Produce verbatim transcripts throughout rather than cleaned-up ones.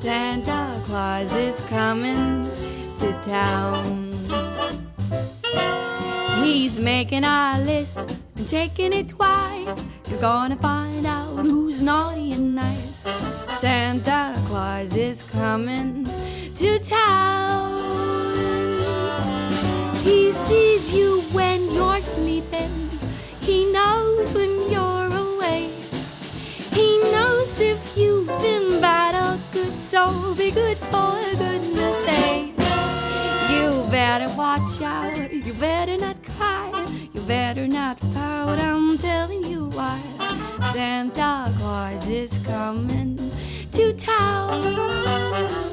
Santa Claus is coming to town. He's making our list and checking it twice. He's gonna find out who's naughty and nice. Santa Claus is coming to town. He sees you when you're sleeping. He knows when you're away. He knows if you've been bad or good, so be good for goodness sake. You better watch out, you better not cry, you better not pout, I'm telling you why. Santa Claus is coming to town.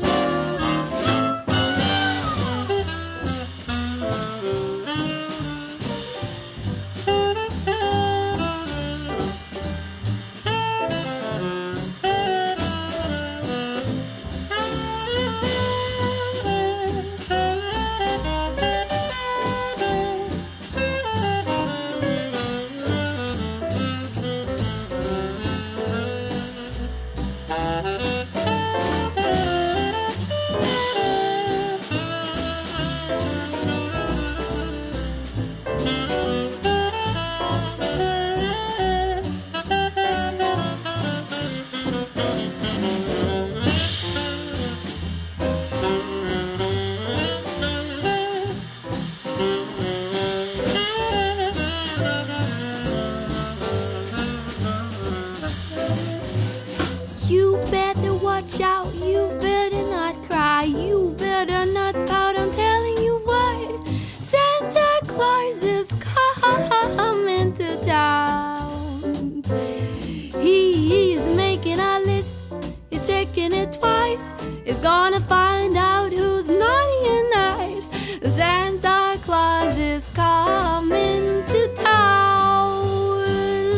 You better watch out, you better not cry, you better not pout, I'm telling you why. Santa Claus is coming to town. He is making a list, he's checking it twice. He's gonna find out who's naughty and nice. Santa Claus is coming to town.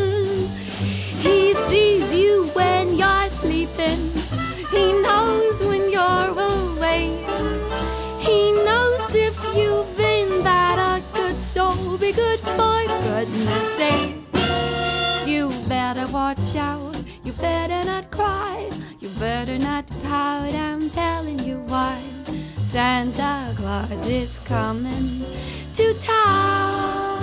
He sees you when you're sleeping. He knows when you're away. He knows if you've been bad or good, so be good for goodness sake. You better watch out, you better not cry, you better not pout, I'm telling you why. Santa Claus is coming to town.